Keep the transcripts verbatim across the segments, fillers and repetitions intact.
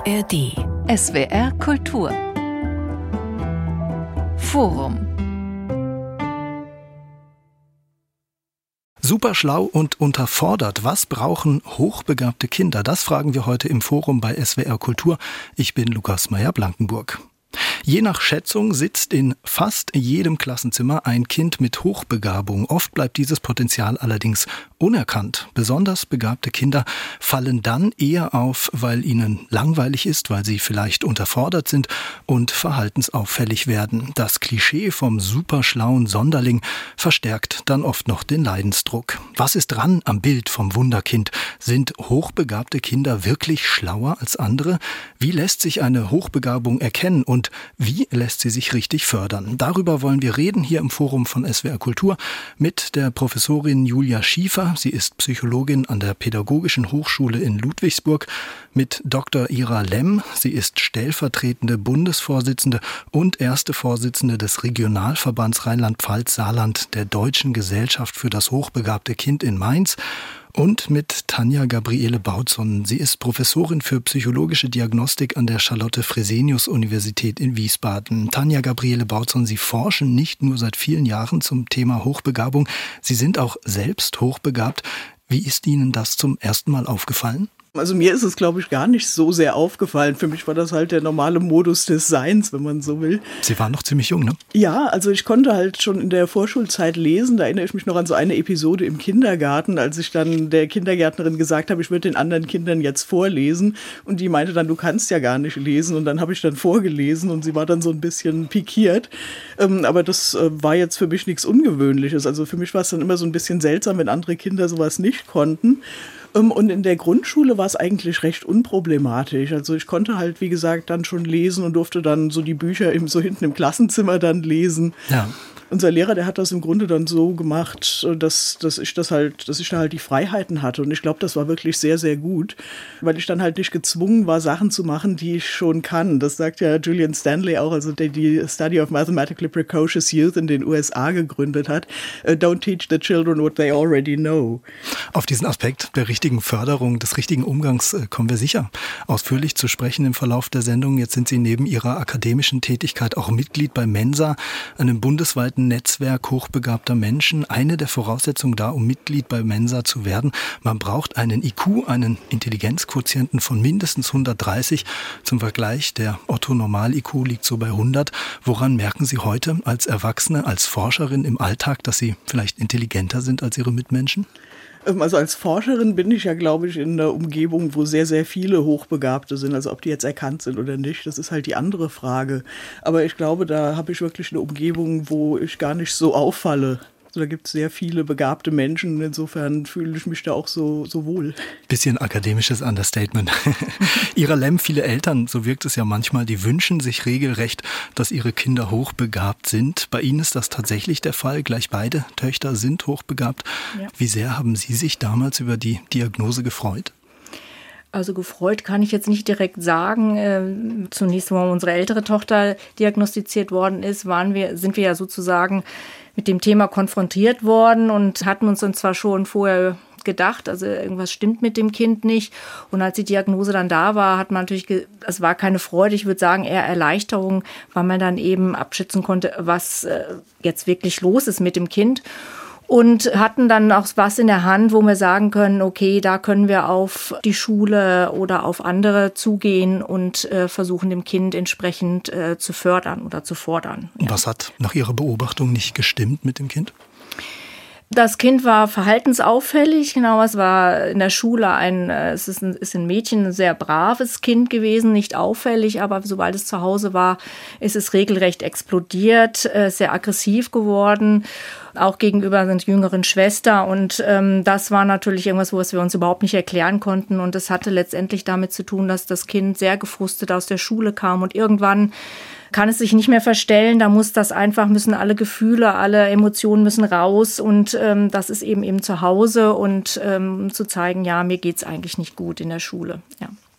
A R D. S W R Kultur. Forum. Super schlau und unterfordert. Was brauchen hochbegabte Kinder? Das fragen wir heute im Forum bei S W R Kultur. Ich bin Lukas Meyer-Blankenburg. Je nach Schätzung sitzt in fast jedem Klassenzimmer ein Kind mit Hochbegabung. Oft bleibt dieses Potenzial allerdings unerkannt. Besonders begabte Kinder fallen dann eher auf, weil ihnen langweilig ist, weil sie vielleicht unterfordert sind und verhaltensauffällig werden. Das Klischee vom superschlauen Sonderling verstärkt dann oft noch den Leidensdruck. Was ist dran am Bild vom Wunderkind? Sind hochbegabte Kinder wirklich schlauer als andere? Wie lässt sich eine Hochbegabung erkennen und wie lässt sie sich richtig fördern? Darüber wollen wir reden hier im Forum von S W R Kultur mit der Professorin Julia Schiefer. Sie ist Psychologin an der Pädagogischen Hochschule in Ludwigsburg. Mit Doktor Ira Lemm. Sie ist stellvertretende Bundesvorsitzende und erste Vorsitzende des Regionalverbands Rheinland-Pfalz-Saarland der Deutschen Gesellschaft für das hochbegabte Kind in Mainz. Und mit Tanja Gabriele Bautzon. Sie ist Professorin für psychologische Diagnostik an der Charlotte-Fresenius-Universität in Wiesbaden. Tanja Gabriele Bautzon, Sie forschen nicht nur seit vielen Jahren zum Thema Hochbegabung, Sie sind auch selbst hochbegabt. Wie ist Ihnen das zum ersten Mal aufgefallen? Also mir ist es, glaube ich, gar nicht so sehr aufgefallen. Für mich war das halt der normale Modus des Seins, wenn man so will. Sie waren noch ziemlich jung, ne? Ja, also ich konnte halt schon in der Vorschulzeit lesen. Da erinnere ich mich noch an so eine Episode im Kindergarten, als ich dann der Kindergärtnerin gesagt habe, ich würde den anderen Kindern jetzt vorlesen. Und die meinte dann, du kannst ja gar nicht lesen. Und dann habe ich dann vorgelesen und sie war dann so ein bisschen pikiert. Ähm, aber das äh, war jetzt für mich nichts Ungewöhnliches. Also für mich war es dann immer so ein bisschen seltsam, wenn andere Kinder sowas nicht konnten. Und in der Grundschule war es eigentlich recht unproblematisch. Also ich konnte halt, wie gesagt, dann schon lesen und durfte dann so die Bücher im, so hinten im Klassenzimmer dann lesen. Ja. Unser Lehrer, der hat das im Grunde dann so gemacht, dass, dass ich das halt, dass ich da halt die Freiheiten hatte. Und ich glaube, das war wirklich sehr, sehr gut, weil ich dann halt nicht gezwungen war, Sachen zu machen, die ich schon kann. Das sagt ja Julian Stanley auch, also der die Study of Mathematically Precocious Youth in den U S A gegründet hat. Don't teach the children what they already know. Auf diesen Aspekt der richtigen Förderung, des richtigen Umgangs kommen wir sicher ausführlich zu sprechen im Verlauf der Sendung. Jetzt sind Sie neben Ihrer akademischen Tätigkeit auch Mitglied bei Mensa, einem bundesweiten Netzwerk hochbegabter Menschen. Eine der Voraussetzungen da, um Mitglied bei Mensa zu werden, man braucht einen I Q, einen Intelligenzquotienten von mindestens hundertdreißig. Zum Vergleich, der Otto-Normal-I Q liegt so bei hundert. Woran merken Sie heute als Erwachsene, als Forscherin im Alltag, dass Sie vielleicht intelligenter sind als Ihre Mitmenschen? Also als Forscherin bin ich ja, glaube ich, in einer Umgebung, wo sehr, sehr viele Hochbegabte sind. Also ob die jetzt erkannt sind oder nicht, das ist halt die andere Frage. Aber ich glaube, da habe ich wirklich eine Umgebung, wo ich gar nicht so auffalle. Also da gibt es sehr viele begabte Menschen. Insofern fühle ich mich da auch so, so wohl. Bisschen akademisches Understatement. Ira Lemm, viele Eltern, so wirkt es ja manchmal, die wünschen sich regelrecht, dass ihre Kinder hochbegabt sind. Bei Ihnen ist das tatsächlich der Fall. Gleich beide Töchter sind hochbegabt. Ja. Wie sehr haben Sie sich damals über die Diagnose gefreut? Also gefreut kann ich jetzt nicht direkt sagen. Zunächst, wo unsere ältere Tochter diagnostiziert worden ist, waren wir, sind wir ja sozusagen mit dem Thema konfrontiert worden und hatten uns dann zwar schon vorher gedacht, also irgendwas stimmt mit dem Kind nicht. Und als die Diagnose dann da war, hat man natürlich, ge- es war keine Freude, ich würde sagen eher Erleichterung, weil man dann eben abschätzen konnte, was äh, jetzt wirklich los ist mit dem Kind. Und hatten dann auch was in der Hand, wo wir sagen können, okay, da können wir auf die Schule oder auf andere zugehen und äh, versuchen, dem Kind entsprechend äh, zu fördern oder zu fordern. Ja. Was hat nach Ihrer Beobachtung nicht gestimmt mit dem Kind? Das Kind war verhaltensauffällig, genau, es war in der Schule ein, es ist ein, ist ein Mädchen, ein sehr braves Kind gewesen, nicht auffällig, aber sobald es zu Hause war, ist es regelrecht explodiert, sehr aggressiv geworden, auch gegenüber seiner jüngeren Schwester und ähm, das war natürlich irgendwas, was wir uns überhaupt nicht erklären konnten und es hatte letztendlich damit zu tun, dass das Kind sehr gefrustet aus der Schule kam und irgendwann kann es sich nicht mehr verstellen, da muss das einfach, müssen alle Gefühle, alle Emotionen müssen raus und ähm, das ist eben eben zu Hause und ähm, zu zeigen, ja, mir geht's eigentlich nicht gut in der Schule, ja.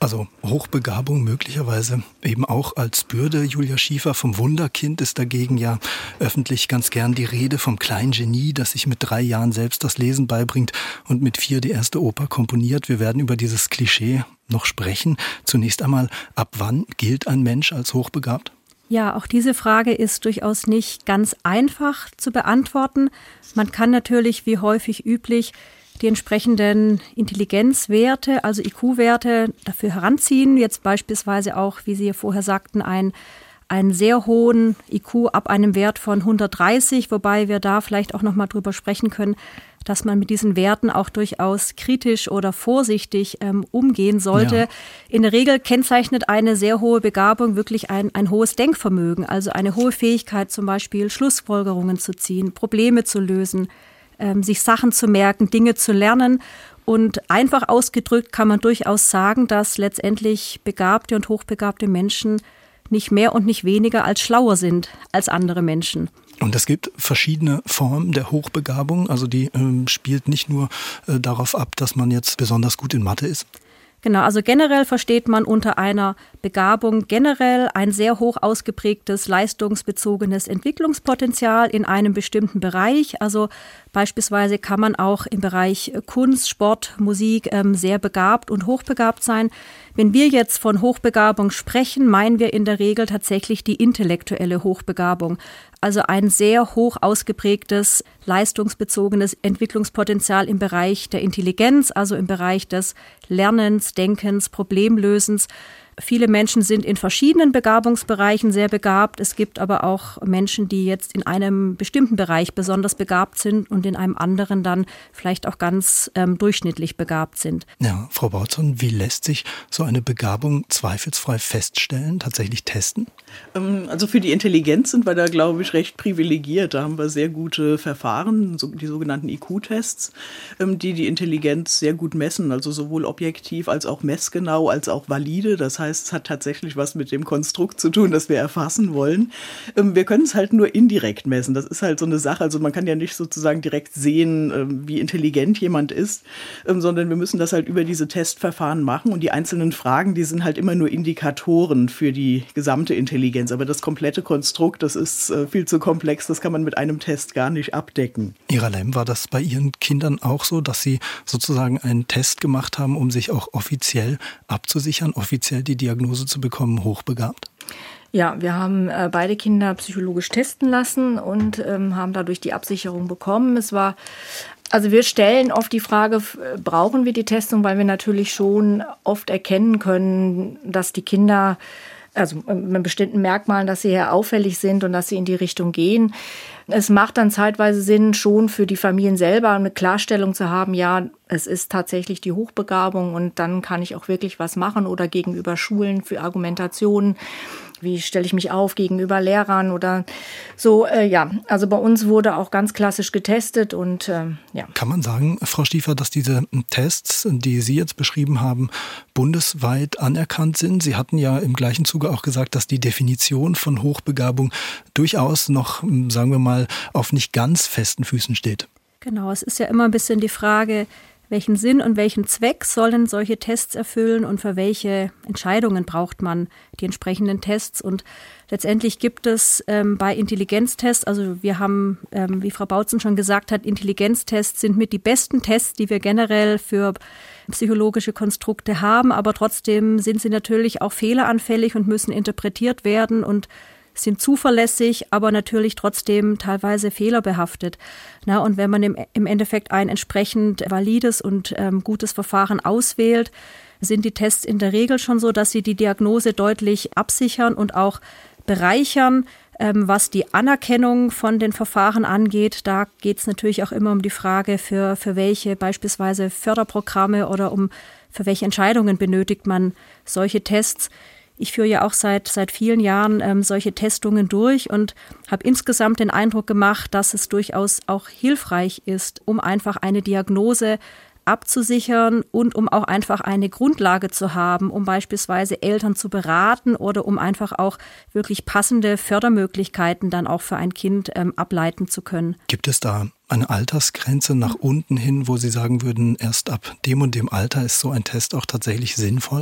Also Hochbegabung möglicherweise eben auch als Bürde. Julia Schiefer vom Wunderkind ist dagegen ja öffentlich ganz gern die Rede vom kleinen Genie, das sich mit drei Jahren selbst das Lesen beibringt und mit vier die erste Oper komponiert. Wir werden über dieses Klischee noch sprechen. Zunächst einmal, ab wann gilt ein Mensch als hochbegabt? Ja, auch diese Frage ist durchaus nicht ganz einfach zu beantworten. Man kann natürlich, wie häufig üblich, die entsprechenden Intelligenzwerte, also I Q-Werte, dafür heranziehen. Jetzt beispielsweise auch, wie Sie ja vorher sagten, ein, einen sehr hohen I Q ab einem Wert von hundertdreißig, wobei wir da vielleicht auch noch mal drüber sprechen können, dass man mit diesen Werten auch durchaus kritisch oder vorsichtig ähm, umgehen sollte. Ja. In der Regel kennzeichnet eine sehr hohe Begabung wirklich ein, ein hohes Denkvermögen, also eine hohe Fähigkeit, zum Beispiel Schlussfolgerungen zu ziehen, Probleme zu lösen, ähm, sich Sachen zu merken, Dinge zu lernen. Und einfach ausgedrückt kann man durchaus sagen, dass letztendlich begabte und hochbegabte Menschen nicht mehr und nicht weniger als schlauer sind als andere Menschen. Und es gibt verschiedene Formen der Hochbegabung, also die ähm, spielt nicht nur äh, darauf ab, dass man jetzt besonders gut in Mathe ist. Genau, also generell versteht man unter einer Begabung generell ein sehr hoch ausgeprägtes leistungsbezogenes Entwicklungspotenzial in einem bestimmten Bereich. Also beispielsweise kann man auch im Bereich Kunst, Sport, Musik ähm, sehr begabt und hochbegabt sein. Wenn wir jetzt von Hochbegabung sprechen, meinen wir in der Regel tatsächlich die intellektuelle Hochbegabung. Also ein sehr hoch ausgeprägtes, leistungsbezogenes Entwicklungspotenzial im Bereich der Intelligenz, also im Bereich des Lernens, Denkens, Problemlösens. Viele Menschen sind in verschiedenen Begabungsbereichen sehr begabt. Es gibt aber auch Menschen, die jetzt in einem bestimmten Bereich besonders begabt sind und in einem anderen dann vielleicht auch ganz ähm, durchschnittlich begabt sind. Ja, Frau Bautzon, wie lässt sich so eine Begabung zweifelsfrei feststellen, tatsächlich testen? Also für die Intelligenz sind wir da, glaube ich, recht privilegiert. Da haben wir sehr gute Verfahren, die sogenannten I Q-Tests, die die Intelligenz sehr gut messen, also sowohl objektiv als auch messgenau als auch valide. Das heißt, es hat tatsächlich was mit dem Konstrukt zu tun, das wir erfassen wollen. Wir können es halt nur indirekt messen. Das ist halt so eine Sache. Also man kann ja nicht sozusagen direkt sehen, wie intelligent jemand ist, sondern wir müssen das halt über diese Testverfahren machen. Und die einzelnen Fragen, die sind halt immer nur Indikatoren für die gesamte Intelligenz. Aber das komplette Konstrukt, das ist äh, viel zu komplex, das kann man mit einem Test gar nicht abdecken. Ira Lemm, war das bei Ihren Kindern auch so, dass Sie sozusagen einen Test gemacht haben, um sich auch offiziell abzusichern, offiziell die Diagnose zu bekommen, hochbegabt? Ja, wir haben äh, beide Kinder psychologisch testen lassen und ähm, haben dadurch die Absicherung bekommen. Es war Also wir stellen oft die Frage, brauchen wir die Testung, weil wir natürlich schon oft erkennen können, dass die Kinder, also mit bestimmten Merkmalen, dass sie eher auffällig sind und dass sie in die Richtung gehen. Es macht dann zeitweise Sinn, schon für die Familien selber eine Klarstellung zu haben, ja, es ist tatsächlich die Hochbegabung und dann kann ich auch wirklich was machen oder gegenüber Schulen für Argumentationen. Wie stelle ich mich auf gegenüber Lehrern oder so, äh, ja. Also bei uns wurde auch ganz klassisch getestet und äh, ja. Kann man sagen, Frau Schiefer, dass diese Tests, die Sie jetzt beschrieben haben, bundesweit anerkannt sind? Sie hatten ja im gleichen Zuge auch gesagt, dass die Definition von Hochbegabung durchaus noch, sagen wir mal, auf nicht ganz festen Füßen steht. Genau, es ist ja immer ein bisschen die Frage, welchen Sinn und welchen Zweck sollen solche Tests erfüllen und für welche Entscheidungen braucht man die entsprechenden Tests? Und letztendlich gibt es ähm, bei Intelligenztests, also wir haben, ähm, wie Frau Bautzen schon gesagt hat, Intelligenztests sind mit die besten Tests, die wir generell für psychologische Konstrukte haben, aber trotzdem sind sie natürlich auch fehleranfällig und müssen interpretiert werden und sind zuverlässig, aber natürlich trotzdem teilweise fehlerbehaftet. Na, und wenn man im, im Endeffekt ein entsprechend valides und ähm, gutes Verfahren auswählt, sind die Tests in der Regel schon so, dass sie die Diagnose deutlich absichern und auch bereichern. Ähm, was die Anerkennung von den Verfahren angeht, da geht es natürlich auch immer um die Frage, für, für welche beispielsweise Förderprogramme oder um für welche Entscheidungen benötigt man solche Tests. Ich führe ja auch seit seit vielen Jahren ähm, solche Testungen durch und habe insgesamt den Eindruck gemacht, dass es durchaus auch hilfreich ist, um einfach eine Diagnose abzusichern und um auch einfach eine Grundlage zu haben, um beispielsweise Eltern zu beraten oder um einfach auch wirklich passende Fördermöglichkeiten dann auch für ein Kind ähm, ableiten zu können. Gibt es da eine Altersgrenze nach unten hin, wo Sie sagen würden, erst ab dem und dem Alter ist so ein Test auch tatsächlich sinnvoll?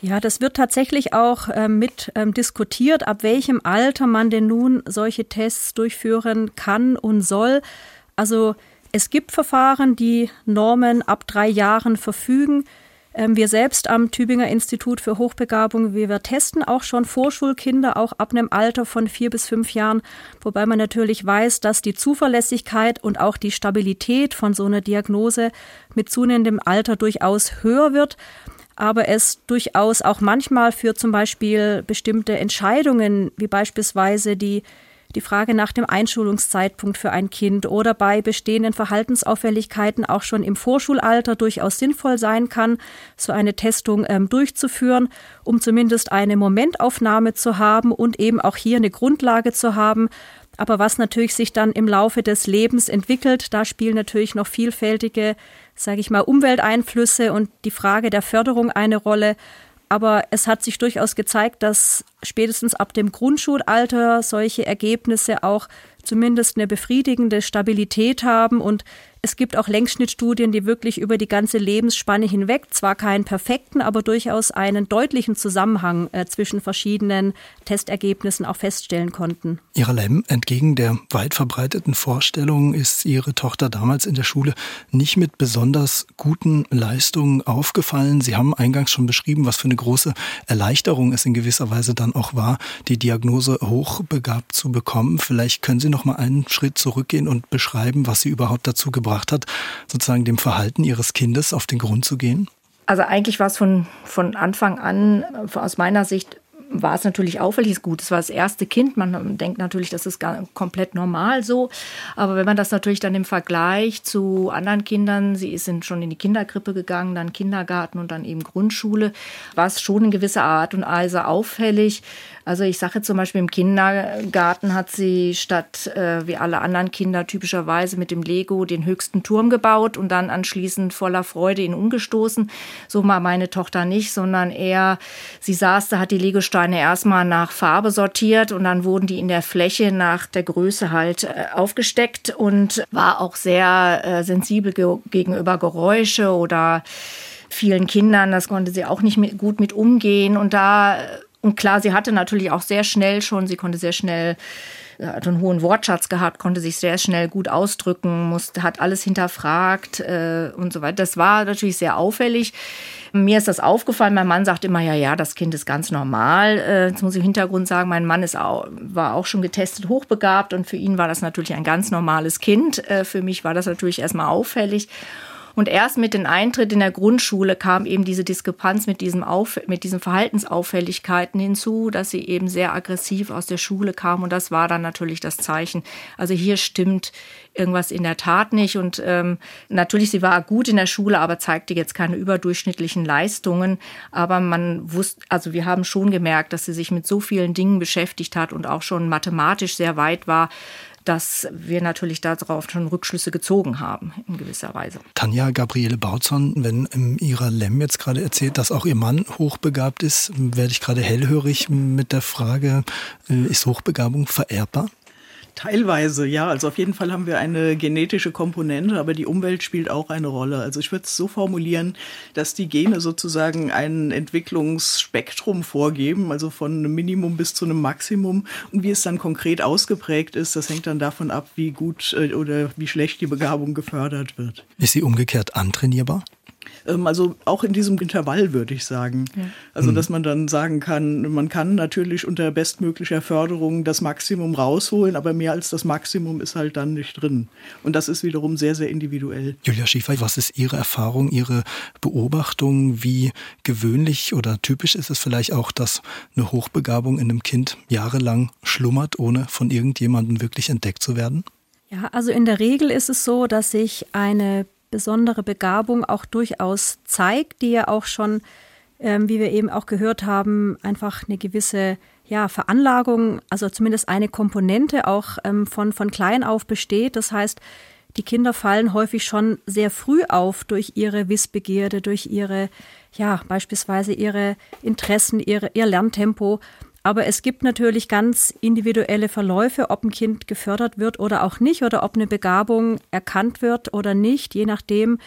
Ja, das wird tatsächlich auch äh, mit ähm, diskutiert, ab welchem Alter man denn nun solche Tests durchführen kann und soll. Also es gibt Verfahren, die Normen ab drei Jahren verfügen. Ähm, wir selbst am Tübinger Institut für Hochbegabung, wir, wir testen auch schon Vorschulkinder, auch ab einem Alter von vier bis fünf Jahren, wobei man natürlich weiß, dass die Zuverlässigkeit und auch die Stabilität von so einer Diagnose mit zunehmendem Alter durchaus höher wird. Aber es durchaus auch manchmal für zum Beispiel bestimmte Entscheidungen, wie beispielsweise die, die Frage nach dem Einschulungszeitpunkt für ein Kind oder bei bestehenden Verhaltensauffälligkeiten auch schon im Vorschulalter durchaus sinnvoll sein kann, so eine Testung ähm, durchzuführen, um zumindest eine Momentaufnahme zu haben und eben auch hier eine Grundlage zu haben. Aber was natürlich sich dann im Laufe des Lebens entwickelt, da spielen natürlich noch vielfältige, sage ich mal, Umwelteinflüsse und die Frage der Förderung eine Rolle. Aber es hat sich durchaus gezeigt, dass spätestens ab dem Grundschulalter solche Ergebnisse auch zumindest eine befriedigende Stabilität haben. Und es gibt auch Längsschnittstudien, die wirklich über die ganze Lebensspanne hinweg, zwar keinen perfekten, aber durchaus einen deutlichen Zusammenhang äh, zwischen verschiedenen Testergebnissen auch feststellen konnten. Ihra Lem, entgegen der weit verbreiteten Vorstellung ist Ihre Tochter damals in der Schule nicht mit besonders guten Leistungen aufgefallen. Sie haben eingangs schon beschrieben, was für eine große Erleichterung es in gewisser Weise dann auch war, die Diagnose hochbegabt zu bekommen. Vielleicht können Sie noch mal einen Schritt zurückgehen und beschreiben, was Sie überhaupt dazu gebracht hat, sozusagen dem Verhalten Ihres Kindes auf den Grund zu gehen? Also eigentlich war es von, von Anfang an, aus meiner Sicht, war es natürlich auffällig gut. Es war das erste Kind. Man denkt natürlich, das ist gar komplett normal so. Aber wenn man das natürlich dann im Vergleich zu anderen Kindern, sie ist schon in die Kinderkrippe gegangen, dann Kindergarten und dann eben Grundschule, war es schon in gewisser Art und Weise auffällig. Also ich sage zum Beispiel, im Kindergarten hat sie statt äh, wie alle anderen Kinder typischerweise mit dem Lego den höchsten Turm gebaut und dann anschließend voller Freude ihn umgestoßen. So war meine Tochter nicht, sondern eher, sie saß da, hat die Legosteine erstmal nach Farbe sortiert und dann wurden die in der Fläche nach der Größe halt äh, aufgesteckt und war auch sehr äh, sensibel ge- gegenüber Geräusche oder vielen Kindern. Das konnte sie auch nicht mit, gut mit umgehen und da Und klar, sie hatte natürlich auch sehr schnell schon, sie konnte sehr schnell, hat einen hohen Wortschatz gehabt, konnte sich sehr schnell gut ausdrücken, musste, hat alles hinterfragt äh, und so weiter. Das war natürlich sehr auffällig. Mir ist das aufgefallen, mein Mann sagt immer, ja, ja, das Kind ist ganz normal. Äh, jetzt muss ich im Hintergrund sagen, mein Mann ist auch, war auch schon getestet hochbegabt und für ihn war das natürlich ein ganz normales Kind. Äh, für mich war das natürlich erstmal auffällig. Und erst mit dem Eintritt in der Grundschule kam eben diese Diskrepanz mit, diesem Auf, mit diesen Verhaltensauffälligkeiten hinzu, dass sie eben sehr aggressiv aus der Schule kam. Und das war dann natürlich das Zeichen. Also hier stimmt irgendwas in der Tat nicht. Und ähm, natürlich, sie war gut in der Schule, aber zeigte jetzt keine überdurchschnittlichen Leistungen. Aber man wusste, also wir haben schon gemerkt, dass sie sich mit so vielen Dingen beschäftigt hat und auch schon mathematisch sehr weit war, dass wir natürlich darauf schon Rückschlüsse gezogen haben, in gewisser Weise. Tanja Gabriele Bautzon, wenn Ihrer Lem jetzt gerade erzählt, dass auch Ihr Mann hochbegabt ist, werde ich gerade hellhörig mit der Frage, ist Hochbegabung vererbbar? Teilweise, ja. Also auf jeden Fall haben wir eine genetische Komponente, aber die Umwelt spielt auch eine Rolle. Also ich würde es so formulieren, dass die Gene sozusagen ein Entwicklungsspektrum vorgeben, also von einem Minimum bis zu einem Maximum. Und wie es dann konkret ausgeprägt ist, das hängt dann davon ab, wie gut oder wie schlecht die Begabung gefördert wird. Ist sie umgekehrt antrainierbar? Also auch in diesem Intervall, würde ich sagen. Ja. Also dass man dann sagen kann, man kann natürlich unter bestmöglicher Förderung das Maximum rausholen, aber mehr als das Maximum ist halt dann nicht drin. Und das ist wiederum sehr, sehr individuell. Julia Schiefer, was ist Ihre Erfahrung, Ihre Beobachtung? Wie gewöhnlich oder typisch ist es vielleicht auch, dass eine Hochbegabung in einem Kind jahrelang schlummert, ohne von irgendjemandem wirklich entdeckt zu werden? Ja, also in der Regel ist es so, dass sich eine besondere Begabung auch durchaus zeigt, die ja auch schon, ähm, wie wir eben auch gehört haben, einfach eine gewisse ja, Veranlagung, also zumindest eine Komponente auch ähm, von, von klein auf besteht. Das heißt, die Kinder fallen häufig schon sehr früh auf durch ihre Wissbegierde, durch ihre, ja, beispielsweise ihre Interessen, ihre, ihr Lerntempo. Aber es gibt natürlich ganz individuelle Verläufe, ob ein Kind gefördert wird oder auch nicht oder ob eine Begabung erkannt wird oder nicht, je nachdem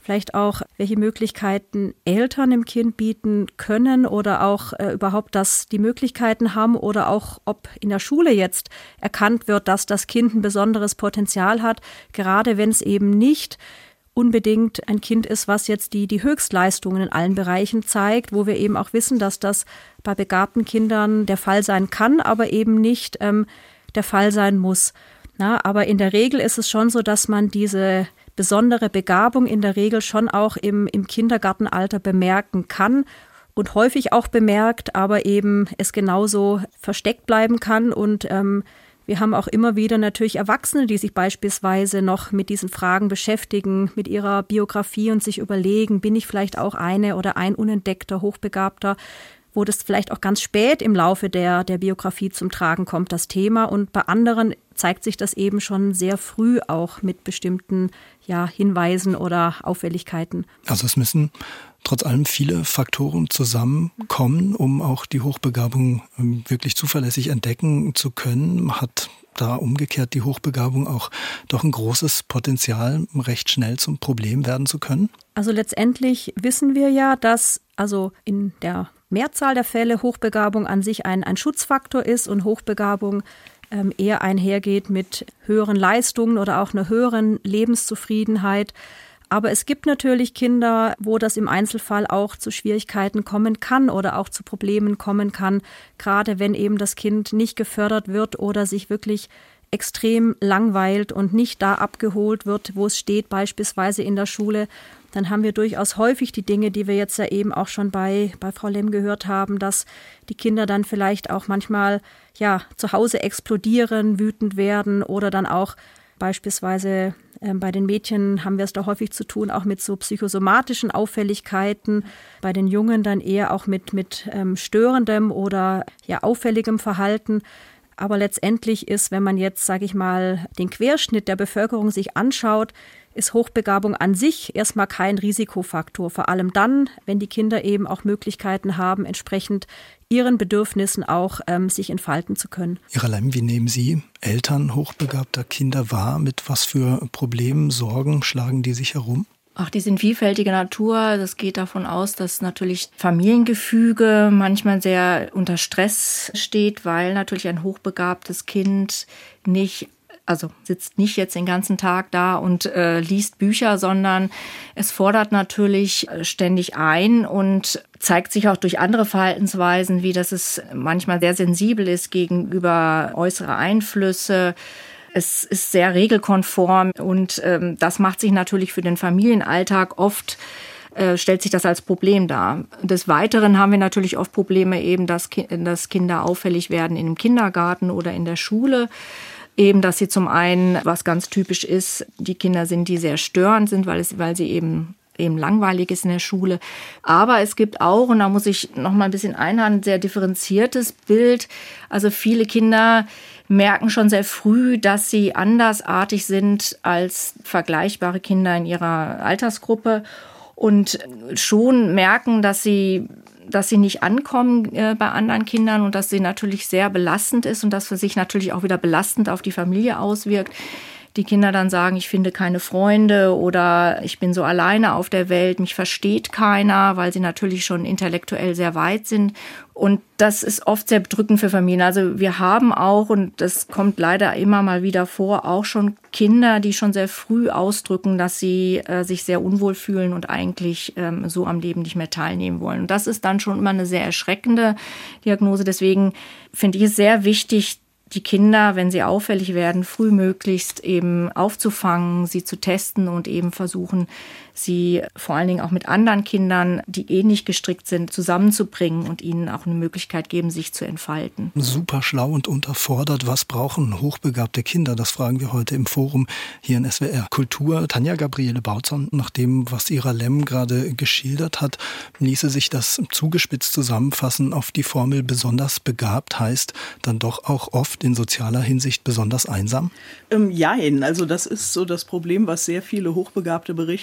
vielleicht auch, welche Möglichkeiten Eltern dem Kind bieten können oder auch äh, überhaupt, dass die Möglichkeiten haben oder auch, ob in der Schule jetzt erkannt wird, dass das Kind ein besonderes Potenzial hat, gerade wenn es eben nicht unbedingt ein Kind ist, was jetzt die, die Höchstleistungen in allen Bereichen zeigt, wo wir eben auch wissen, dass das bei begabten Kindern der Fall sein kann, aber eben nicht ähm, der Fall sein muss. Na, aber in der Regel ist es schon so, dass man diese besondere Begabung in der Regel schon auch im, im Kindergartenalter bemerken kann und häufig auch bemerkt, aber eben es genauso versteckt bleiben kann. Und ähm, wir haben auch immer wieder natürlich Erwachsene, die sich beispielsweise noch mit diesen Fragen beschäftigen, mit ihrer Biografie und sich überlegen, bin ich vielleicht auch eine oder ein unentdeckter, hochbegabter, wo das vielleicht auch ganz spät im Laufe der, der Biografie zum Tragen kommt, das Thema. Und bei anderen zeigt sich das eben schon sehr früh auch mit bestimmten ja, Hinweisen oder Auffälligkeiten. Also es müssen trotz allem viele Faktoren zusammenkommen, um auch die Hochbegabung wirklich zuverlässig entdecken zu können. Hat da umgekehrt die Hochbegabung auch doch ein großes Potenzial, recht schnell zum Problem werden zu können? Also letztendlich wissen wir ja, dass also in der Mehrzahl der Fälle Hochbegabung an sich ein, ein Schutzfaktor ist und Hochbegabung ähm, eher einhergeht mit höheren Leistungen oder auch einer höheren Lebenszufriedenheit. Aber es gibt natürlich Kinder, wo das im Einzelfall auch zu Schwierigkeiten kommen kann oder auch zu Problemen kommen kann, gerade wenn eben das Kind nicht gefördert wird oder sich wirklich extrem langweilt und nicht da abgeholt wird, wo es steht, beispielsweise in der Schule. Dann haben wir durchaus häufig die Dinge, die wir jetzt ja eben auch schon bei, bei Frau Lemm gehört haben, dass die Kinder dann vielleicht auch manchmal ja zu Hause explodieren, wütend werden oder dann auch beispielsweise äh, bei den Mädchen haben wir es da häufig zu tun, auch mit so psychosomatischen Auffälligkeiten, bei den Jungen dann eher auch mit, mit ähm, störendem oder ja auffälligem Verhalten. Aber letztendlich ist, wenn man jetzt, sage ich mal, den Querschnitt der Bevölkerung sich anschaut, ist Hochbegabung an sich erstmal kein Risikofaktor. Vor allem dann, wenn die Kinder eben auch Möglichkeiten haben, entsprechend ihren Bedürfnissen auch ähm, sich entfalten zu können. Ira Lemm, wie nehmen Sie Eltern hochbegabter Kinder wahr? Mit was für Problemen, Sorgen schlagen die sich herum? Ach, die sind vielfältiger Natur. Das geht davon aus, dass natürlich Familiengefüge manchmal sehr unter Stress steht, weil natürlich ein hochbegabtes Kind nicht, also sitzt nicht jetzt den ganzen Tag da und äh, liest Bücher, sondern es fordert natürlich ständig ein und zeigt sich auch durch andere Verhaltensweisen, wie dass es manchmal sehr sensibel ist gegenüber äußere Einflüsse. Es ist sehr regelkonform und ähm, das macht sich natürlich für den Familienalltag oft, äh, stellt sich das als Problem dar. Des Weiteren haben wir natürlich oft Probleme eben, dass, Ki- dass Kinder auffällig werden im Kindergarten oder in der Schule. Eben, dass sie zum einen, was ganz typisch ist, die Kinder sind, die sehr störend sind, weil, es, weil sie eben eben langweilig ist in der Schule. Aber es gibt auch, und da muss ich noch mal ein bisschen einhaken, ein sehr differenziertes Bild. Also viele Kinder merken schon sehr früh, dass sie andersartig sind als vergleichbare Kinder in ihrer Altersgruppe und schon merken, dass sie dass sie nicht ankommen äh, bei anderen Kindern und dass sie natürlich sehr belastend ist und das für sich natürlich auch wieder belastend auf die Familie auswirkt. Die Kinder dann sagen, ich finde keine Freunde oder ich bin so alleine auf der Welt, mich versteht keiner, weil sie natürlich schon intellektuell sehr weit sind. Und das ist oft sehr bedrückend für Familien. Also wir haben auch, und das kommt leider immer mal wieder vor, auch schon Kinder, die schon sehr früh ausdrücken, dass sie äh, sich sehr unwohl fühlen und eigentlich ähm, so am Leben nicht mehr teilnehmen wollen. Und das ist dann schon immer eine sehr erschreckende Diagnose. Deswegen finde ich es sehr wichtig, die Kinder, wenn sie auffällig werden, frühmöglichst eben aufzufangen, sie zu testen und eben versuchen, sie vor allen Dingen auch mit anderen Kindern, die ähnlich gestrickt sind, zusammenzubringen und ihnen auch eine Möglichkeit geben, sich zu entfalten. Super schlau und unterfordert. Was brauchen hochbegabte Kinder? Das fragen wir heute im Forum hier in S W R Kultur. Tanja Gabriele Bautzahn, nach dem, was Ira Lemm gerade geschildert hat, ließe sich das zugespitzt zusammenfassen auf die Formel besonders begabt heißt dann doch auch oft in sozialer Hinsicht besonders einsam? Ähm, jein, also das ist so das Problem, was sehr viele Hochbegabte berichten, wenn sie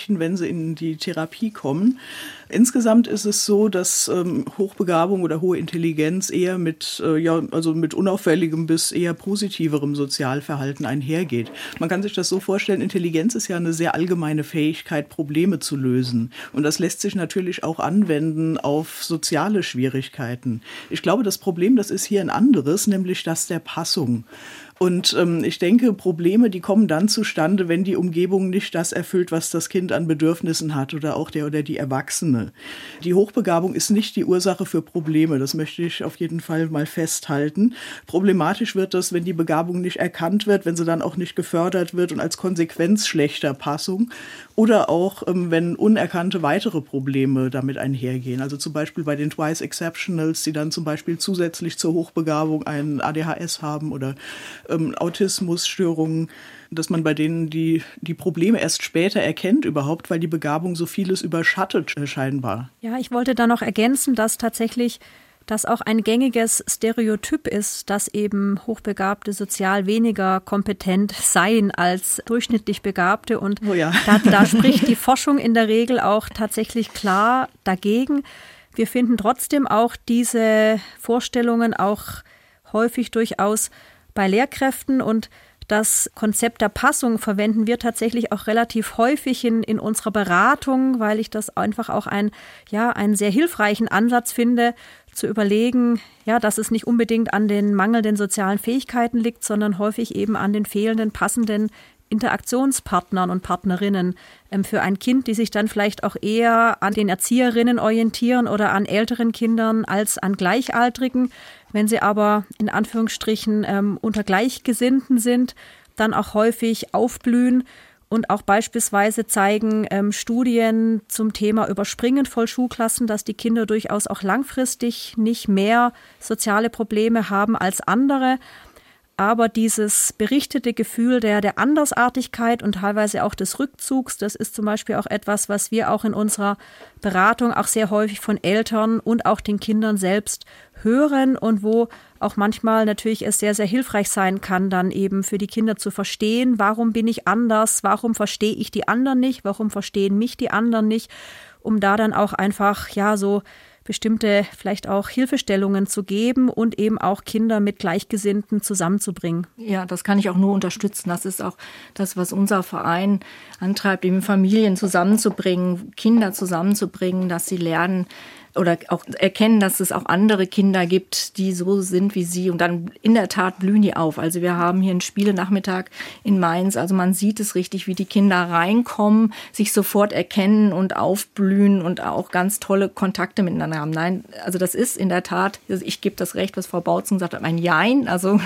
sie in die Therapie kommen. Insgesamt ist es so, dass ähm, Hochbegabung oder hohe Intelligenz eher mit, äh, ja, also mit unauffälligem bis eher positiverem Sozialverhalten einhergeht. Man kann sich das so vorstellen, Intelligenz ist ja eine sehr allgemeine Fähigkeit, Probleme zu lösen. Und das lässt sich natürlich auch anwenden auf soziale Schwierigkeiten. Ich glaube, das Problem, das ist hier ein anderes, nämlich das der Passung. Und ähm, ich denke, Probleme, die kommen dann zustande, wenn die Umgebung nicht das erfüllt, was das Kind an Bedürfnissen hat oder auch der oder die Erwachsene. Die Hochbegabung ist nicht die Ursache für Probleme, das möchte ich auf jeden Fall mal festhalten. Problematisch wird das, wenn die Begabung nicht erkannt wird, wenn sie dann auch nicht gefördert wird und als Konsequenz schlechter Passung oder auch, ähm, wenn unerkannte weitere Probleme damit einhergehen. Also zum Beispiel bei den Twice Exceptionals, die dann zum Beispiel zusätzlich zur Hochbegabung einen A D H S haben oder Ähm, Autismusstörungen, dass man bei denen die, die Probleme erst später erkennt überhaupt, weil die Begabung so vieles überschattet äh, scheinbar. Ja, ich wollte da noch ergänzen, dass tatsächlich das auch ein gängiges Stereotyp ist, dass eben Hochbegabte sozial weniger kompetent seien als durchschnittlich Begabte. Und oh ja. da, da spricht die Forschung in der Regel auch tatsächlich klar dagegen. Wir finden trotzdem auch diese Vorstellungen auch häufig durchaus bei Lehrkräften, und das Konzept der Passung verwenden wir tatsächlich auch relativ häufig in, in unserer Beratung, weil ich das einfach auch ein, ja, einen sehr hilfreichen Ansatz finde, zu überlegen, ja, dass es nicht unbedingt an den mangelnden sozialen Fähigkeiten liegt, sondern häufig eben an den fehlenden passenden Interaktionspartnern und Partnerinnen ähm, für ein Kind, die sich dann vielleicht auch eher an den Erzieherinnen orientieren oder an älteren Kindern als an Gleichaltrigen. Wenn sie aber in Anführungsstrichen ähm, unter Gleichgesinnten sind, dann auch häufig aufblühen. Und auch beispielsweise zeigen ähm, Studien zum Thema Überspringen voll Schulklassen, dass die Kinder durchaus auch langfristig nicht mehr soziale Probleme haben als andere. Aber dieses berichtete Gefühl der, der Andersartigkeit und teilweise auch des Rückzugs, das ist zum Beispiel auch etwas, was wir auch in unserer Beratung auch sehr häufig von Eltern und auch den Kindern selbst hören und wo auch manchmal natürlich es sehr, sehr hilfreich sein kann, dann eben für die Kinder zu verstehen, warum bin ich anders, warum verstehe ich die anderen nicht, warum verstehen mich die anderen nicht, um da dann auch einfach, ja, so bestimmte vielleicht auch Hilfestellungen zu geben und eben auch Kinder mit Gleichgesinnten zusammenzubringen. Ja, das kann ich auch nur unterstützen. Das ist auch das, was unser Verein antreibt, eben Familien zusammenzubringen, Kinder zusammenzubringen, dass sie lernen oder auch erkennen, dass es auch andere Kinder gibt, die so sind wie sie. Und dann in der Tat blühen die auf. Also wir haben hier einen Spielenachmittag in Mainz. Also man sieht es richtig, wie die Kinder reinkommen, sich sofort erkennen und aufblühen und auch ganz tolle Kontakte miteinander haben. Nein, also das ist in der Tat, ich gebe das Recht, was Frau Bautzen gesagt hat, ein Jein. Also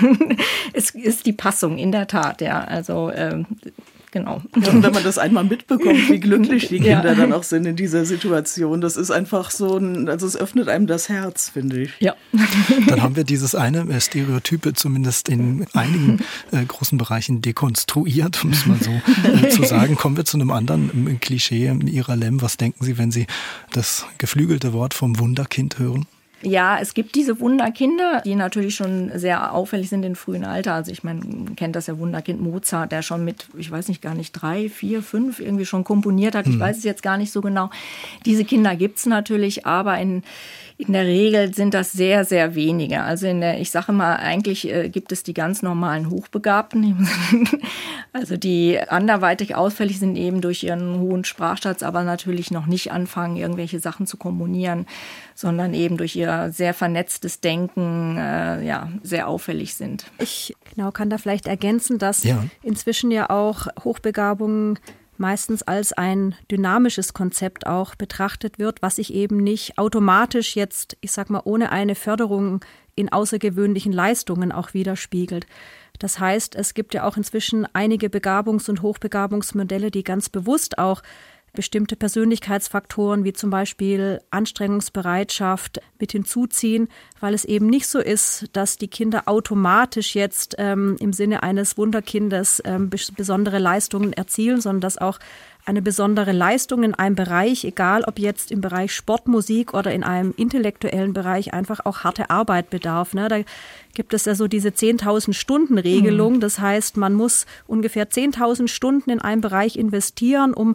es ist die Passung in der Tat, ja. Also ähm, genau. Und wenn man das einmal mitbekommt, wie glücklich die Kinder ja. dann auch sind in dieser Situation, das ist einfach so ein, also es öffnet einem das Herz, finde ich. Ja. Dann haben wir dieses eine Stereotype zumindest in einigen äh, großen Bereichen dekonstruiert, um es mal so äh, zu sagen. Kommen wir zu einem anderen Klischee. Ira Lemm, was denken Sie, wenn Sie das geflügelte Wort vom Wunderkind hören? Ja, es gibt diese Wunderkinder, die natürlich schon sehr auffällig sind im frühen Alter. Also ich meine, man kennt das ja Wunderkind Mozart, der schon mit, ich weiß nicht, gar nicht drei, vier, fünf irgendwie schon komponiert hat. Ich hm. weiß es jetzt gar nicht so genau. Diese Kinder gibt's natürlich, aber in In der Regel sind das sehr, sehr wenige. Also in der, ich sage mal, eigentlich äh, gibt es die ganz normalen Hochbegabten. Also die anderweitig ausfällig sind eben durch ihren hohen Sprachschatz, aber natürlich noch nicht anfangen, irgendwelche Sachen zu komponieren, sondern eben durch ihr sehr vernetztes Denken äh, ja, sehr auffällig sind. Ich genau kann da vielleicht ergänzen, dass ja. inzwischen ja auch Hochbegabung meistens als ein dynamisches Konzept auch betrachtet wird, was sich eben nicht automatisch jetzt, ich sag mal, ohne eine Förderung in außergewöhnlichen Leistungen auch widerspiegelt. Das heißt, es gibt ja auch inzwischen einige Begabungs- und Hochbegabungsmodelle, die ganz bewusst auch bestimmte Persönlichkeitsfaktoren wie zum Beispiel Anstrengungsbereitschaft mit hinzuziehen, weil es eben nicht so ist, dass die Kinder automatisch jetzt ähm, im Sinne eines Wunderkindes ähm, besondere Leistungen erzielen, sondern dass auch eine besondere Leistung in einem Bereich, egal ob jetzt im Bereich Sport, Musik oder in einem intellektuellen Bereich, einfach auch harte Arbeit bedarf. Ne? Da gibt es ja so diese zehntausend Stunden Regelung. Das heißt, man muss ungefähr zehntausend Stunden in einem Bereich investieren, um